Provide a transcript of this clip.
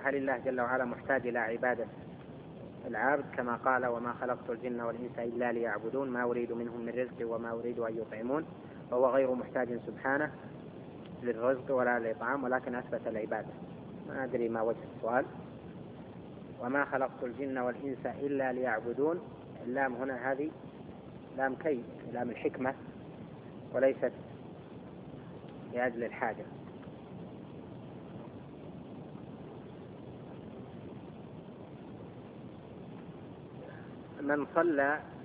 هل الله جل وعلا محتاج إلى عبادة العبد كما قال وما خلقت الجن والإنس إلا ليعبدون ما أريد منهم من رزق وما أريد أن يطعمون، وهو غير محتاج سبحانه للرزق ولا للإطعام، ولكن أثبت العبادة. ما أدري ما وجه السؤال. وما خلقت الجن والإنس إلا ليعبدون، اللام هنا هذه لام كي، لام الحكمة، وليست لأجل الحاجة. من صلى